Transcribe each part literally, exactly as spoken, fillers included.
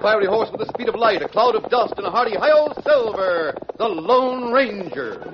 fiery horse with the speed of light, a cloud of dust, and a hearty hi-yo Silver, the Lone Ranger.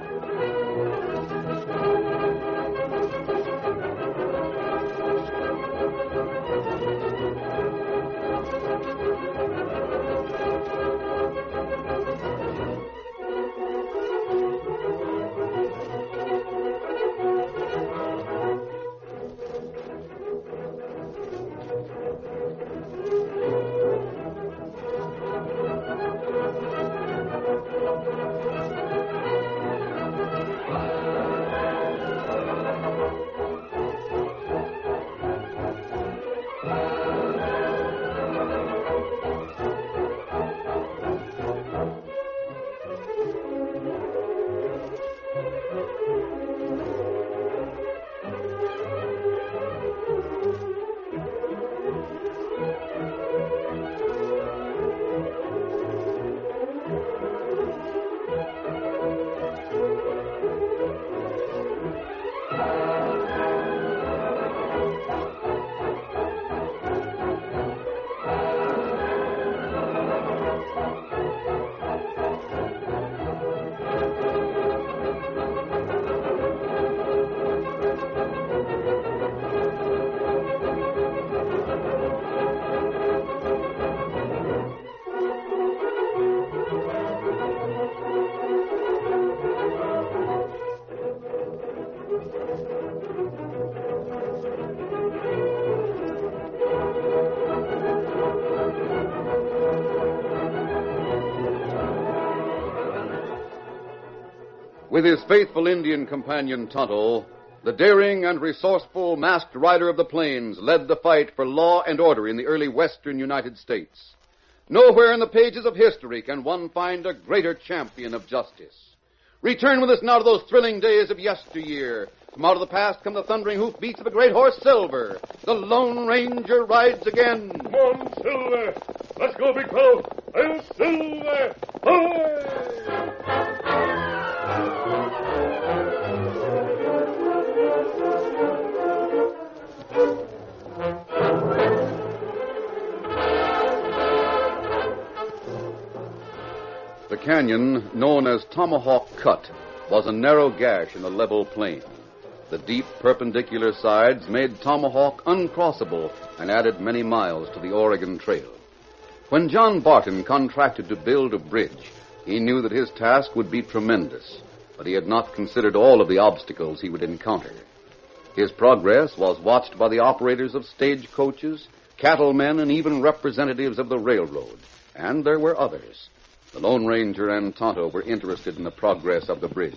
With his faithful Indian companion Tonto, the daring and resourceful masked rider of the plains led the fight for law and order in the early western United States. Nowhere in the pages of history can one find a greater champion of justice. Return with us now to those thrilling days of yesteryear. From out of the past come the thundering hoofbeats of a great horse, Silver. The Lone Ranger rides again. Come on, Silver. Let's go, big fellow. I'm Silver. Away! The canyon, known as Tomahawk Cut, was a narrow gash in a level plain. The deep perpendicular sides made Tomahawk uncrossable and added many miles to the Oregon Trail. When John Barton contracted to build a bridge, he knew that his task would be tremendous, but he had not considered all of the obstacles he would encounter. His progress was watched by the operators of stagecoaches, cattlemen, and even representatives of the railroad, and there were others. The Lone Ranger and Tonto were interested in the progress of the bridge.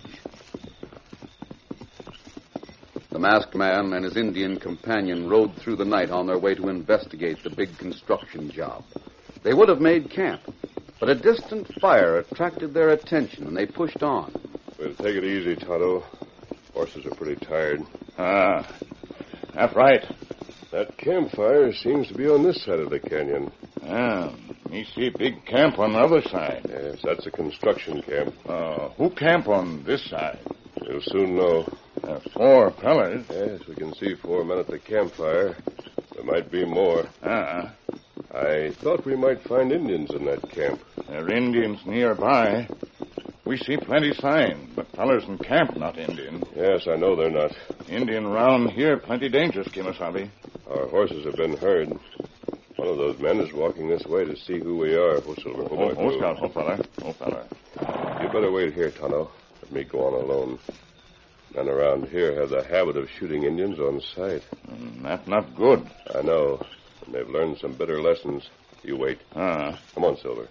The masked man and his Indian companion rode through the night on their way to investigate the big construction job. They would have made camp, but a distant fire attracted their attention, and they pushed on. We'll take it easy, Tonto. Horses are pretty tired. Ah, that's right. That campfire seems to be on this side of the canyon. Ah, me see big camp on the other side. Yes, that's a construction camp. Uh, who camp on this side? We'll soon know. Uh, four fellas. Yes, we can see four men at the campfire. There might be more. Ah, I thought we might find Indians in that camp. there are Indians nearby. We see plenty sign, but fellas in camp not Indian. Yes, I know they're not. Indian round here plenty dangerous, Kimasabi. Our horses have been herd. One of those men is walking this way to see who we are. Oh, Silver, Oh, oh, Scout, oh, fella, oh, fella. You better wait here, Tonto. Let me go on alone. Men around here have the habit of shooting Indians on sight. Mm, that's not good. I know, and they've learned some bitter lessons. You wait. Ah, Come on, Silver.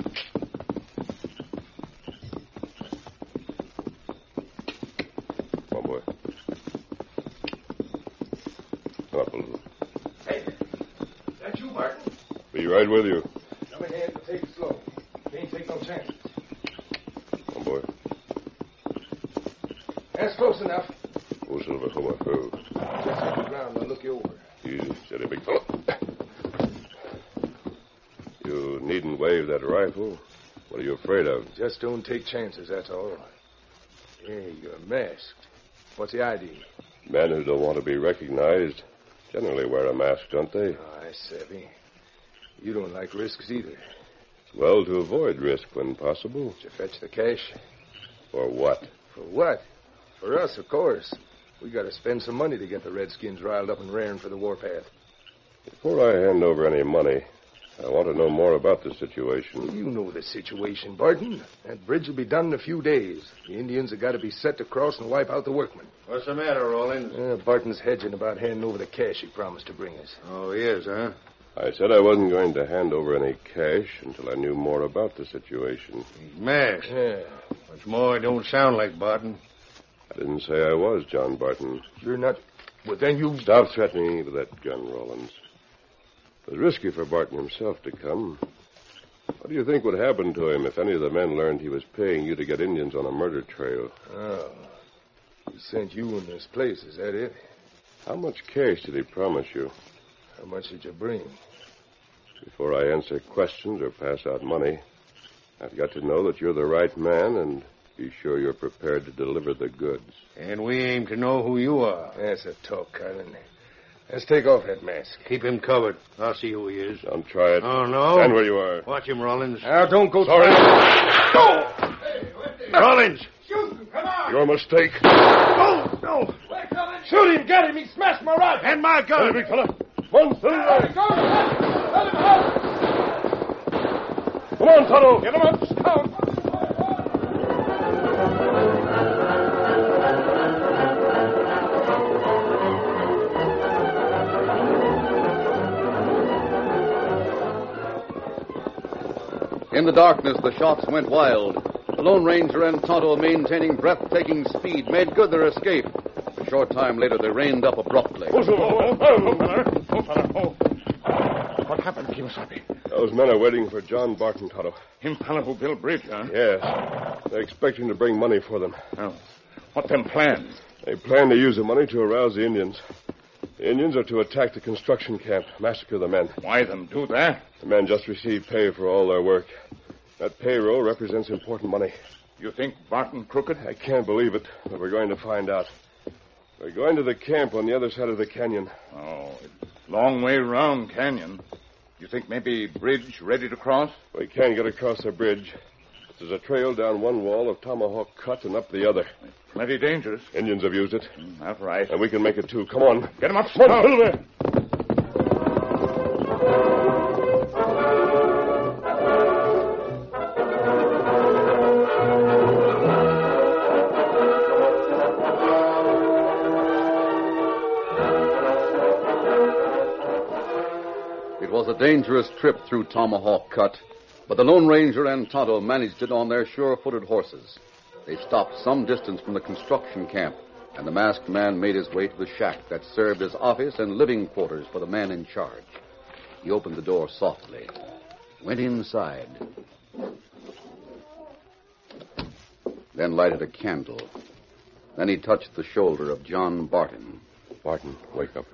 Come on, boy. Come up a little. Hey, that you, Martin? Be right with you. Come ahead, but take it slow. You ain't take no chances. Come on, boy. That's close enough. Oh, Silver, come on. Oh. Just hit the ground. I'll look you over. Easy, steady, big fellow. You needn't wave that rifle. What are you afraid of? Just don't take chances, that's all. Hey, you're masked. What's the idea? Men who don't want to be recognized generally wear a mask, don't they? Oh, I savvy. You don't like risks either. Well, to avoid risk when possible. To fetch the cash. For what? For what? For us, of course. We got to spend some money to get the Redskins riled up and raring for the warpath. Before I hand over any money, I want to know more about the situation. You know the situation, Barton. That bridge will be done in a few days. The Indians have got to be set to cross and wipe out the workmen. What's the matter, Rollins? Uh, Barton's hedging about handing over the cash he promised to bring us. Oh, he is, huh? I said I wasn't going to hand over any cash until I knew more about the situation. He's masked. Yeah. What's more, it don't sound like Barton. I didn't say I was, John Barton. You're not... Well, then you... Stop threatening me with that gun, Rollins. It was risky for Barton himself to come. What do you think would happen to him if any of the men learned he was paying you to get Indians on a murder trail? Oh. He sent you in this place, is that it? How much cash did he promise you? How much did you bring? Before I answer questions or pass out money, I've got to know that you're the right man and be sure you're prepared to deliver the goods. And we aim to know who you are. That's a talk, Carlin. Let's take off that mask. Keep him covered. I'll see who he is. Don't try it. Oh, no? Stand where you are. Watch him, Rollins. Now, don't go... Sorry. Go! Rollins! Shoot him! Come on! Your mistake. Oh, no! Shoot him! Get him! He smashed my rifle! And my gun! Hey, big fella. Come on, steady there. Go! Let him out! Come on, Tonto. Get him up! Scout! In the darkness, the shots went wild. The Lone Ranger and Tonto, maintaining breathtaking speed, made good their escape. A short time later, they reined up abruptly. Oh, oh, oh, fella. Oh, fella. Oh. What happened, Kimasabi? Those men are waiting for John Barton, Tonto. Him fella who built bridge, huh? Yes. They're expecting to bring money for them. Oh. What them plans? They plan to use the money to arouse the Indians. The Indians are to attack the construction camp, massacre the men. Why them do that? The men just received pay for all their work. That payroll represents important money. You think Barton crooked? I can't believe it, but we're going to find out. We're going to the camp on the other side of the canyon. Oh, long way round canyon. You think maybe bridge ready to cross? We can't get across the bridge. There's a trail down one wall of Tomahawk Cut and up the other. Plenty dangerous. Indians have used it. Mm, that's right. And we can make it too. Come on. Get him up. Come on, Silver. It was a dangerous trip through Tomahawk Cut, but the Lone Ranger and Tonto managed it on their sure-footed horses. They stopped some distance from the construction camp, and the masked man made his way to the shack that served as office and living quarters for the man in charge. He opened the door softly, went inside, then lighted a candle. Then he touched the shoulder of John Barton. Barton, wake up.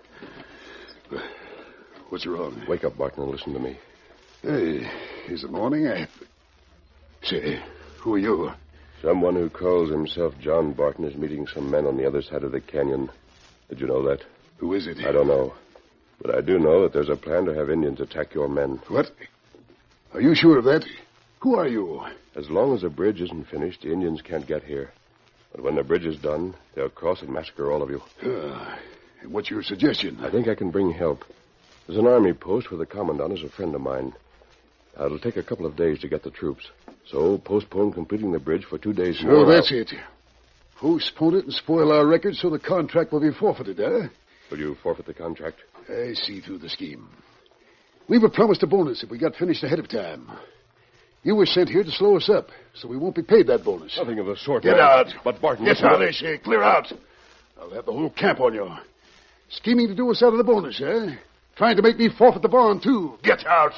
What's wrong? Wake up, Barton, and listen to me. Hey, is it morning? I... Say, who are you? Someone who calls himself John Barton is meeting some men on the other side of the canyon. Did you know that? Who is it? I don't know. But I do know that there's a plan to have Indians attack your men. What? Are you sure of that? Who are you? As long as the bridge isn't finished, the Indians can't get here. But when the bridge is done, they'll cross and massacre all of you. Uh, what's your suggestion? I think I can bring help. There's an army post where the commandant is a friend of mine. It'll take a couple of days to get the troops. So postpone completing the bridge for two days more. So that's it. Postpone it and spoil our record so the contract will be forfeited, huh? Will you forfeit the contract? I see through the scheme. We were promised a bonus if we got finished ahead of time. You were sent here to slow us up, so we won't be paid that bonus. Nothing of the sort. Get man. out. But Barton... Get out, I say. Clear out. I'll have the whole camp on you. Scheming to do us out of the bonus, eh? Trying to make me forfeit the bond, too. Get out.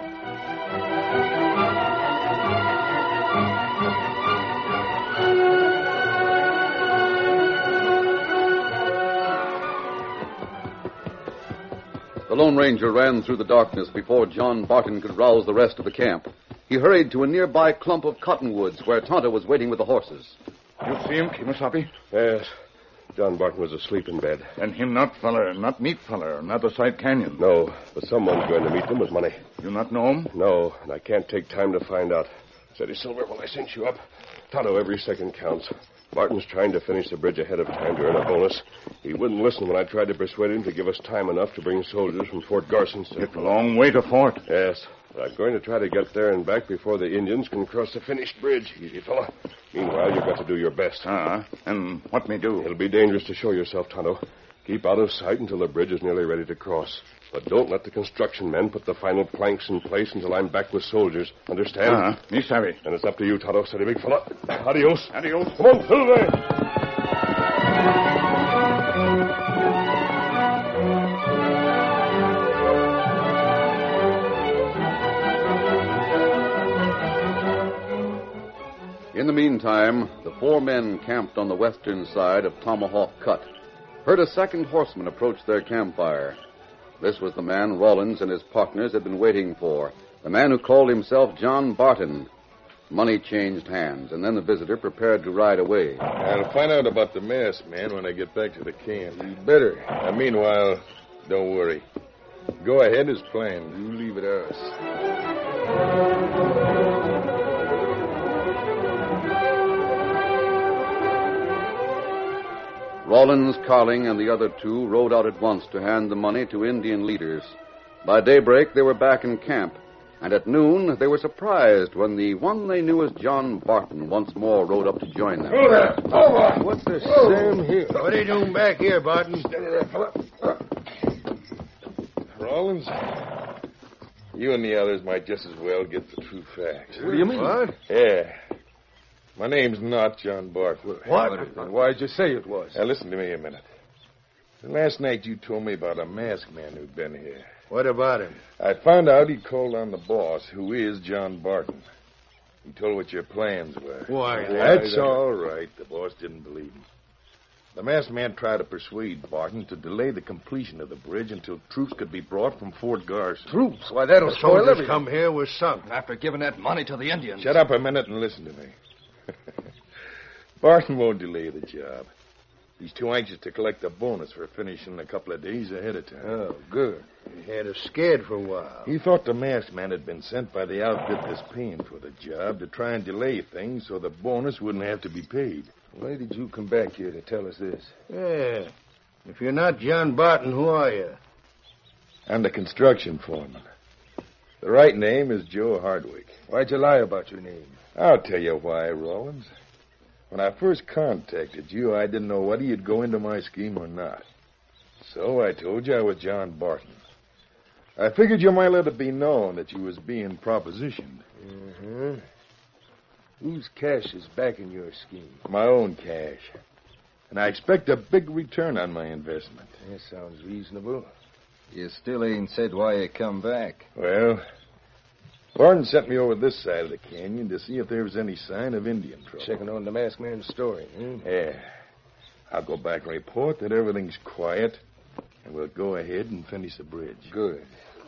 The Lone Ranger ran through the darkness before John Barton could rouse the rest of the camp. He hurried to a nearby clump of cottonwoods where Tonto was waiting with the horses. You see him, Kimasabi? Yes. John Barton was asleep in bed. And him not feller, not meet feller, not the side canyon. No, but someone's going to meet them with money. You not know him? No, and I can't take time to find out. Steady, Silver, while I cinch you up. Tonto, every second counts. Barton's trying to finish the bridge ahead of time to earn a bonus. He wouldn't listen when I tried to persuade him to give us time enough to bring soldiers from Fort Garson. It's a long way to fort. Yes, but I'm going to try to get there and back before the Indians can cross the finished bridge. Easy, fella. Meanwhile, you've got to do your best. Ah, and what me do? It'll be dangerous to show yourself, Tonto. Keep out of sight until the bridge is nearly ready to cross. But don't let the construction men put the final planks in place until I'm back with soldiers. Understand? Ah, me savvy. And it's up to you, Tonto. Steady, big fella. Adios. Adios. Come on, Silver. In the meantime, the four men camped on the western side of Tomahawk Cut heard a second horseman approach their campfire. This was the man Rollins and his partners had been waiting for, the man who called himself John Barton. Money changed hands, and then the visitor prepared to ride away. I'll find out about the masked man when I get back to the camp. You better. Uh, meanwhile, don't worry. Go ahead as planned. You leave it to us. Rollins, Carling, and the other two rode out at once to hand the money to Indian leaders. By daybreak, they were back in camp, and at noon, they were surprised when the one they knew as John Barton once more rode up to join them. Oh, there. Over. What's the Sam here? What are you doing back here, Barton? Steady there, fella. Rollins, you and the others might just as well get the true facts. What do you mean? What? Yeah. My name's not John Barton. What? And why'd you say it was? Now, listen to me a minute. Last night you told me about a masked man who'd been here. What about him? I found out he called on the boss, who is John Barton. He told what your plans were. Why, That's all right. The boss didn't believe him. The masked man tried to persuade Barton to delay the completion of the bridge until troops could be brought from Fort Garson. Troops? Why, that'll The spoil soldiers everything. come here with sunk. After giving that money to the Indians. Shut up a minute and listen to me. Barton won't delay the job. He's too anxious to collect the bonus for finishing a couple of days ahead of time. Oh, good. He had us scared for a while. He thought the masked man had been sent by the outfit that's paying for the job to try and delay things so the bonus wouldn't have to be paid. Why did you come back here to tell us this? Yeah. If you're not John Barton, who are you? I'm the construction foreman. The right name is Joe Hardwick. Why'd you lie about your name? I'll tell you why, Rollins. When I first contacted you, I didn't know whether you'd go into my scheme or not. So I told you I was John Barton. I figured you might let it be known that you was being propositioned. Mm-hmm. Whose cash is backing your scheme? My own cash. And I expect a big return on my investment. That sounds reasonable. You still ain't said why you come back. Well, Barton sent me over this side of the canyon to see if there was any sign of Indian trouble. Checking on the masked man's story, hmm? Yeah. I'll go back and report that everything's quiet, and we'll go ahead and finish the bridge. Good.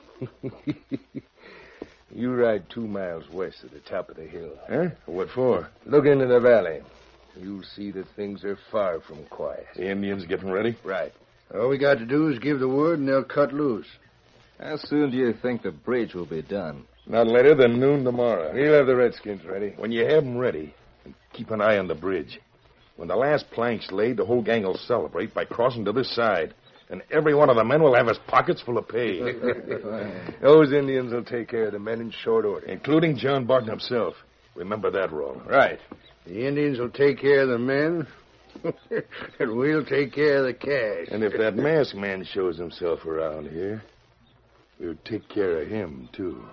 You ride two miles west of the top of the hill. Huh? What for? Look into the valley. You'll see that things are far from quiet. The Indians getting ready? Right. All we got to do is give the word and they'll cut loose. How soon do you think the bridge will be done? Not later than noon tomorrow. We'll have the Redskins ready. When you have them ready, keep an eye on the bridge. When the last plank's laid, the whole gang will celebrate by crossing to this side. And every one of the men will have his pockets full of pay. Those Indians will take care of the men in short order. Including John Barton himself. Remember that, Rollins. Right. The Indians will take care of the men, and we'll take care of the cash. And if that masked man shows himself around here, we'll take care of him, too.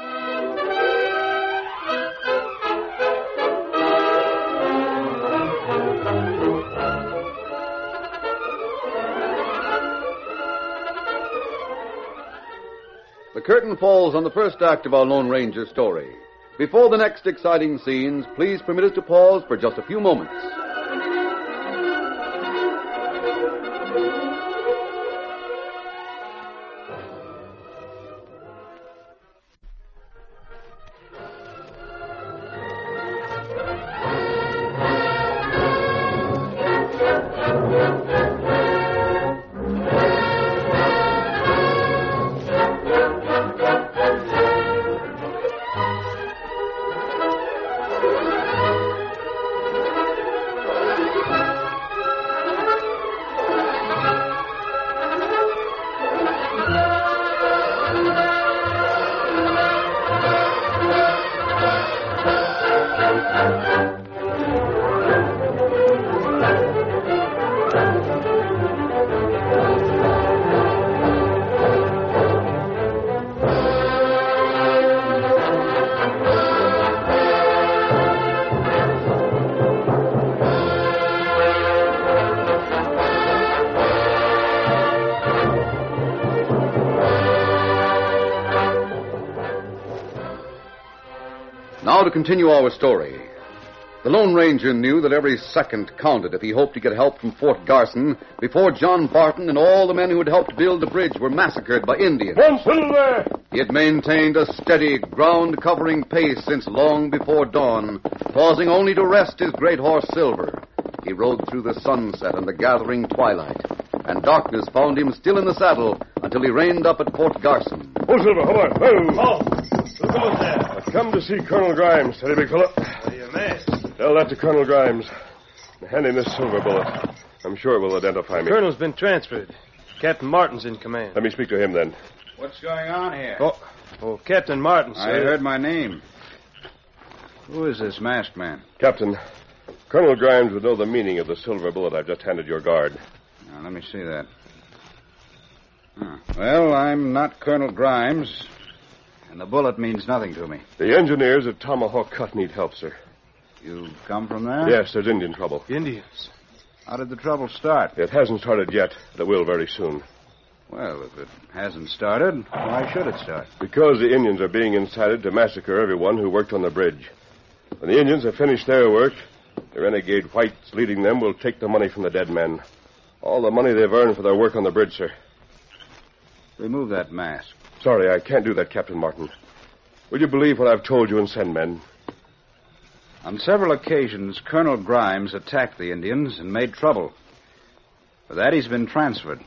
The curtain falls on the first act of our Lone Ranger story. Before the next exciting scenes, please permit us to pause for just a few moments. Now to continue our story. The Lone Ranger knew that every second counted if he hoped to get help from Fort Garson before John Barton and all the men who had helped build the bridge were massacred by Indians. One Silver! He had maintained a steady, ground-covering pace since long before dawn, pausing only to rest his great horse Silver. He rode through the sunset and the gathering twilight, and darkness found him still in the saddle until he reined up at Fort Garson. Oh, Silver, hold on. Whoa. Oh, who goes there? I've come to see Colonel Grimes. Steady, big fella. Are you masked? Tell that to Colonel Grimes. Hand him this silver bullet. I'm sure it will identify me. Colonel's been transferred. Captain Martin's in command. Let me speak to him, then. What's going on here? Oh, oh Captain Martin, sir. I heard my name. Who is this masked man? Captain, Colonel Grimes would know the meaning of the silver bullet I've just handed your guard. Now, let me see that. Huh. Well, I'm not Colonel Grimes, and the bullet means nothing to me. The engineers at Tomahawk Cut need help, sir. You come from there? Yes, there's Indian trouble. Indians. How did the trouble start? It hasn't started yet, but it will very soon. Well, if it hasn't started, why should it start? Because the Indians are being incited to massacre everyone who worked on the bridge. When the Indians have finished their work, the renegade whites leading them will take the money from the dead men. All the money they've earned for their work on the bridge, sir. Remove that mask. Sorry, I can't do that, Captain Martin. Will you believe what I've told you and send men? On several occasions, Colonel Grimes attacked the Indians and made trouble. For that, he's been transferred.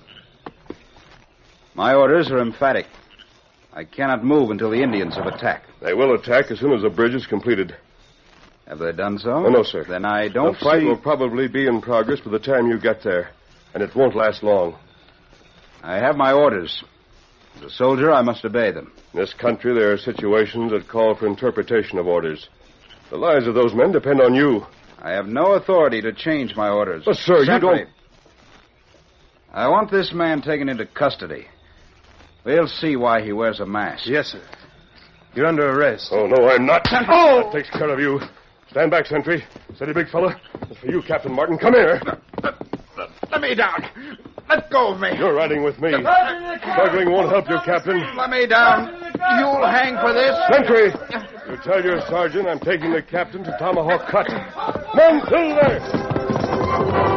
My orders are emphatic. I cannot move until the Indians have attacked. They will attack as soon as the bridge is completed. Have they done so? Oh, no, sir. Then I don't The fight see... will probably be in progress by the time you get there, and it won't last long. I have my orders. As a soldier, I must obey them. In this country, there are situations that call for interpretation of orders. The lives of those men depend on you. I have no authority to change my orders. But, sir, Simply, you don't... I want this man taken into custody. We'll see why he wears a mask. Yes, sir. You're under arrest. Oh, no, I'm not. Oh! That takes care of you. Stand back, sentry. Steady, big fella. As for you, Captain Martin, come here. Let me down. Let go of me. You're riding with me. Struggling won't help you, Captain. Let me down. You'll hang for this. Sentry! You tell your sergeant I'm taking the captain to Tomahawk Cut. Come, Silver!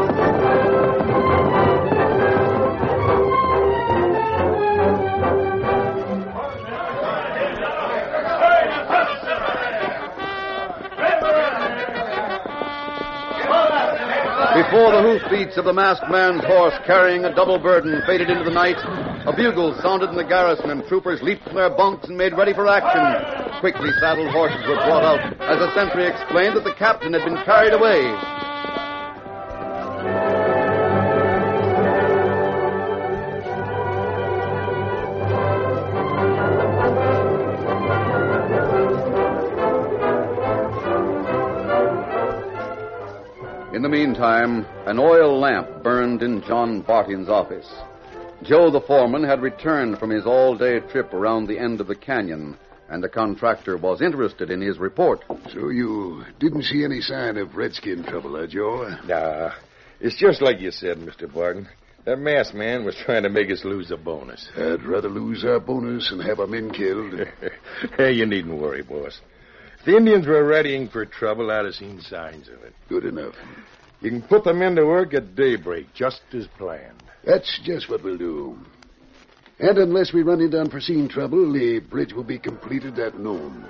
Before the hoofbeats of the masked man's horse carrying a double burden faded into the night, a bugle sounded in the garrison and troopers leaped from their bunks and made ready for action. Quickly saddled horses were brought out as the sentry explained that the captain had been carried away. In the meantime, an oil lamp burned in John Barton's office. Joe, the foreman, had returned from his all-day trip around the end of the canyon, and the contractor was interested in his report. So you didn't see any sign of redskin trouble, huh, Joe? Nah, it's just like you said, Mister Barton. That masked man was trying to make us lose a bonus. I'd rather lose our bonus than have our men killed. Hey, you needn't worry, boss. If the Indians were readying for trouble, I'd have seen signs of it. Good enough. You can put the men to work at daybreak, just as planned. That's just what we'll do. And unless we run into unforeseen trouble, the bridge will be completed at noon.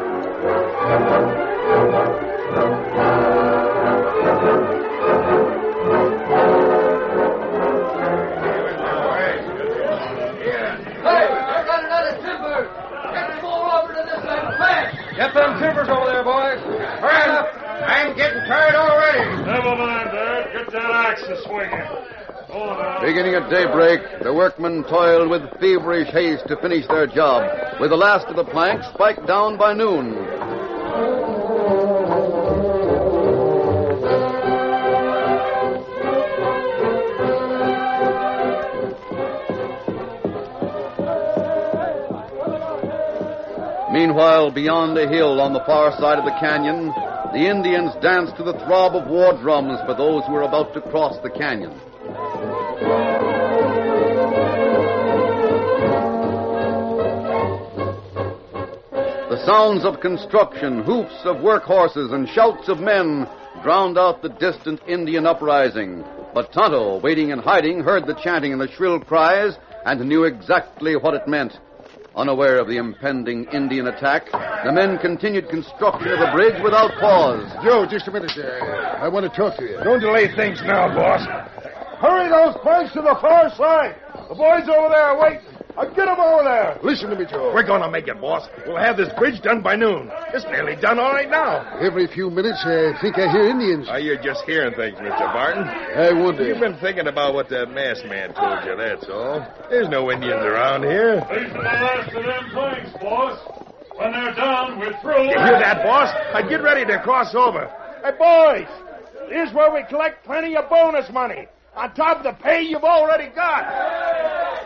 Get them timbers over there, boys. Hurry up. I'm getting tired already. Never mind, Dad. Get that axe and swing it. Beginning at daybreak, the workmen toiled with feverish haste to finish their job, with the last of the planks spiked down by noon. Meanwhile, beyond a hill on the far side of the canyon, the Indians danced to the throb of war drums for those who were about to cross the canyon. The sounds of construction, hoofs of work horses, and shouts of men drowned out the distant Indian uprising. But Tonto, waiting in hiding, heard the chanting and the shrill cries and knew exactly what it meant. Unaware of the impending Indian attack, the men continued construction of the bridge without pause. Joe, just a minute there. I want to talk to you. Don't delay things now, boss. Hurry those planks to the far side. The boys over there are waiting. I'll get them over there. Listen to me, Joe. We're going to make it, boss. We'll have this bridge done by noon. It's nearly done all right now. Every few minutes, I think I hear Indians. Oh, you're just hearing things, Mister Barton. I wonder. You've been thinking about what that masked man told you, that's all. There's no Indians around here. These are the last of them planks, boss. When they're done, we're through. You hear that, boss? I get ready to cross over. Hey, boys, here's where we collect plenty of bonus money, on top of the pay you've already got.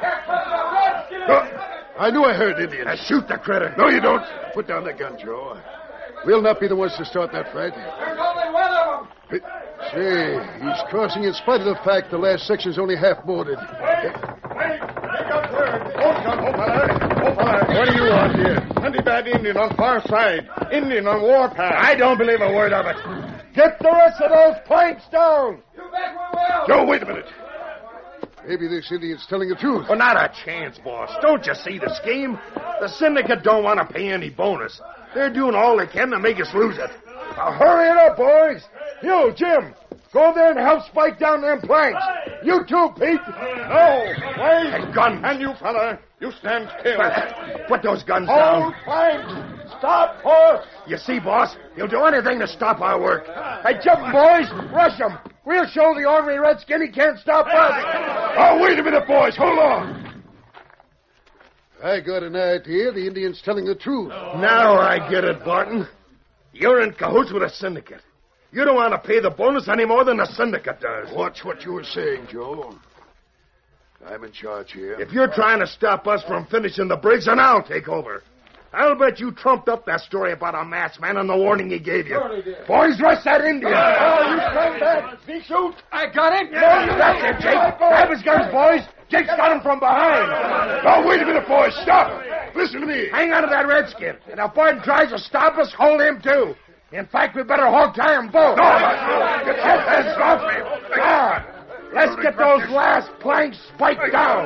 Oh, I knew I heard Indians. Now shoot the critter. No, you don't. Put down the gun, Joe. We'll not be the ones to start that fight. There's only one of them. Say, he's crossing in spite of the fact the last section's only half boarded. Wait, wait, take up there. Hold on, hold on. What do you want here? Hunty bad Indian on far side. Indian on warpath. I don't believe a word of it. Get the rest of those planks down. You bet we will. Joe, wait a minute. Maybe this Indian's telling the truth. Well, not a chance, boss. Don't you see the scheme? The syndicate don't want to pay any bonus. They're doing all they can to make us lose it. Now, hurry it up, boys. You, Jim, go there and help spike down them planks. You too, Pete. No, wait. Hey, gun. And you, fella, you stand still. Put those guns Hold down. planks. Stop, horse. You see, boss, he'll do anything to stop our work. Hey, jump, boys. Rush him. We'll show the ornery redskin he can't stop us. Oh, wait a minute, boys. Hold on. I got an idea the Indian's telling the truth. Now I get it, Barton. You're in cahoots with the syndicate. You don't want to pay the bonus any more than the syndicate does. Watch what you were saying, Joe. I'm in charge here. If you're trying to stop us from finishing the bridge, then I'll take over. I'll bet you trumped up that story about a masked man and the warning he gave you. Boys, rush that Indian. Oh, you stand back. He shoot. I got him. Yeah, that's it, Jake. Grab his guns, boys. Jake's got him from behind. Oh, wait a minute, boys. Stop. Listen to me. Hang on to that redskin. And if Barton tries to stop us, hold him, too. In fact, we better hog tie them both. No, get your hands off me. Come on. Let's get those last planks spiked down.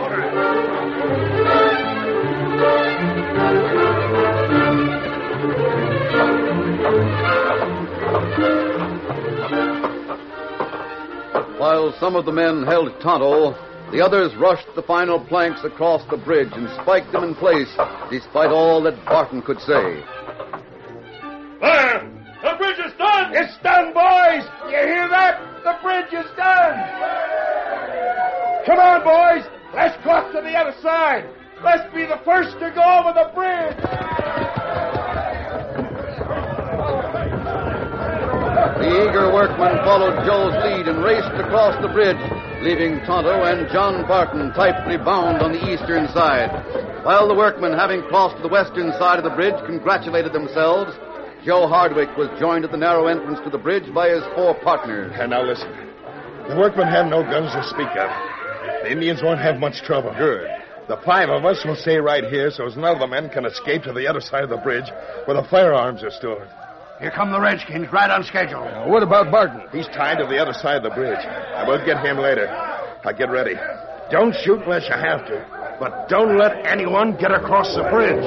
While some of the men held Tonto, the others rushed the final planks across the bridge and spiked them in place, despite all that Barton could say. There! The bridge is done! It's done, boys! You hear that? The bridge is done! Come on, boys! Let's cross to the other side! Let's be the first to go over the bridge! The eager workmen followed Joe's lead and raced across the bridge, leaving Tonto and John Barton tightly bound on the eastern side. While the workmen, having crossed the western side of the bridge, congratulated themselves, Joe Hardwick was joined at the narrow entrance to the bridge by his four partners. And now listen. The workmen have no guns to speak of. The Indians won't have much trouble. Good. The five of us will stay right here so as none of the men can escape to the other side of the bridge where the firearms are stored. Here come the Redskins, right on schedule. Now, what about Barton? He's tied to the other side of the bridge. I will get him later. Now get ready. Don't shoot unless you have to. But don't let anyone get across the bridge.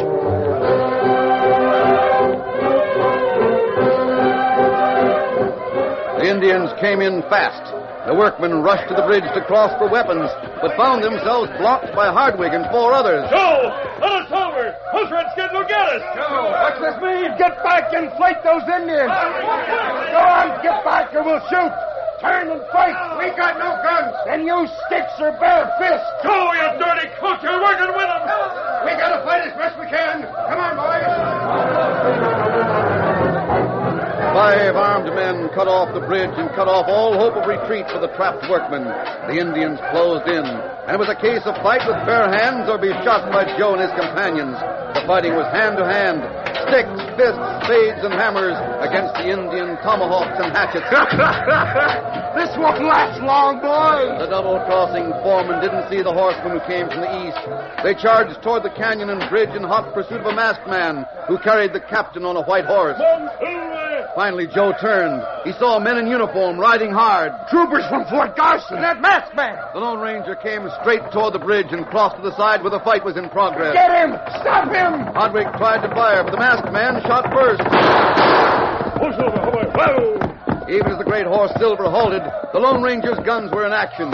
The Indians came in fast. The workmen rushed to the bridge to cross for weapons, but found themselves blocked by Hardwick and four others. Joe! Let us over! Those redskins will get us! Joe, what's this mean? Get back and fight those Indians! Go on, get back or we'll shoot! Turn and fight! We got no guns! Then use sticks or bare fists! Joe, you dirty cook! You're working with them! We gotta fight as best we can! Come on, boys! Five armed men cut cut off the bridge and cut off all hope of retreat for the trapped workmen. The Indians closed in, and it was a case of fight with bare hands or be shot by Joe and his companions. The fighting was hand to hand, sticks, fists, spades, and hammers against the Indian tomahawks and hatchets. This won't last long, boys. The double-crossing foreman didn't see the horsemen who came from the east. They charged toward the canyon and bridge in hot pursuit of a masked man who carried the captain on a white horse. Finally, Joe turned. He saw men in uniform riding hard. Troopers from Fort Garson. That masked man. The Lone Ranger came straight toward the bridge and crossed to the side where the fight was in progress. Get him! Stop him! Hardwick tried to fire, but the masked man shot first. Push over, over. Whoa! Even as the great horse Silver halted, the Lone Ranger's guns were in action.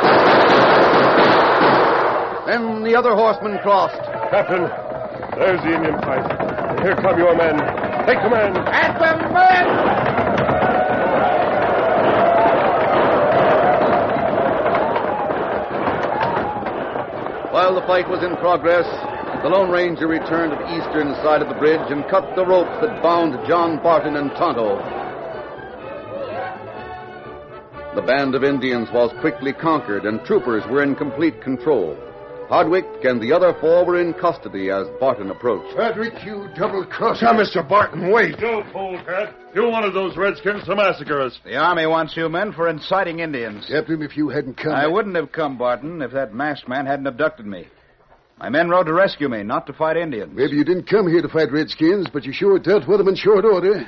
Then the other horsemen crossed. Captain, there's the Indian fight. And here come your men. Take command. At the men! While the fight was in progress, the Lone Ranger returned to the eastern side of the bridge and cut the ropes that bound John Barton and Tonto. The band of Indians was quickly conquered, and troopers were in complete control. Hardwick and the other four were in custody as Barton approached. Hardwick, you double-crosser. Now, Mister Barton, wait. Joe Polecat, you wanted those redskins to massacre us. The Army wants you men for inciting Indians. Captain, if you hadn't come... I wouldn't have come, Barton, if that masked man hadn't abducted me. My men rode to rescue me, not to fight Indians. Maybe you didn't come here to fight redskins, but you sure dealt with them in short order.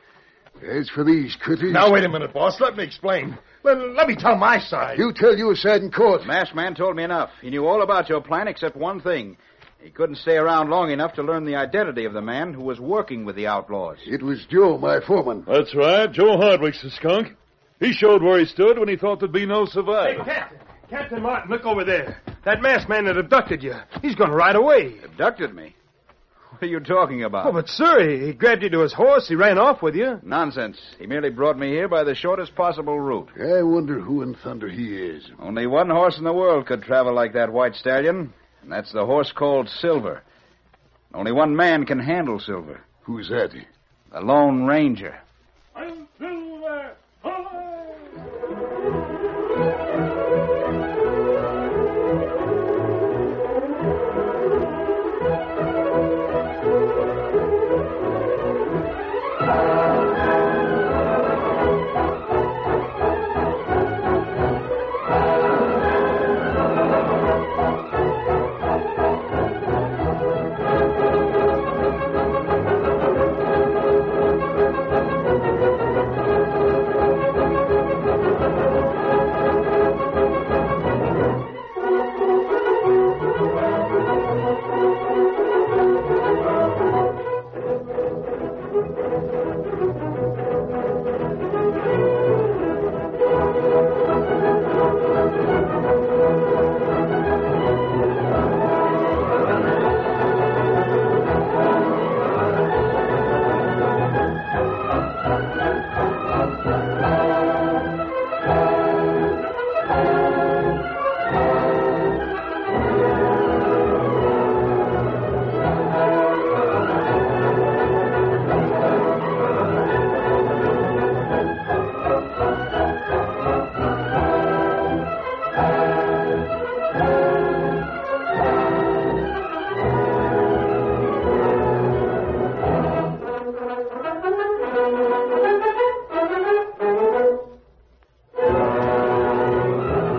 As for these critters... Now, wait a minute, boss. Let me explain. Let, let me tell my side. You tell your side in court. The masked man told me enough. He knew all about your plan except one thing. He couldn't stay around long enough to learn the identity of the man who was working with the outlaws. It was Joe, my foreman. That's right. Joe Hardwick's the skunk. He showed where he stood when he thought there'd be no survivor. Hey, Captain. Captain Martin, look over there. That masked man that abducted you. He's going to ride away. Abducted me? What are you talking about? Oh, but, sir, he, he grabbed you to his horse. He ran off with you. Nonsense. He merely brought me here by the shortest possible route. I wonder who in thunder he is. Only one horse in the world could travel like that white stallion, and that's the horse called Silver. Only one man can handle Silver. Who's that? The Lone Ranger. I'm Silver!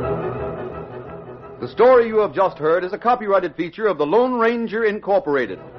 The story you have just heard is a copyrighted feature of the Lone Ranger Incorporated.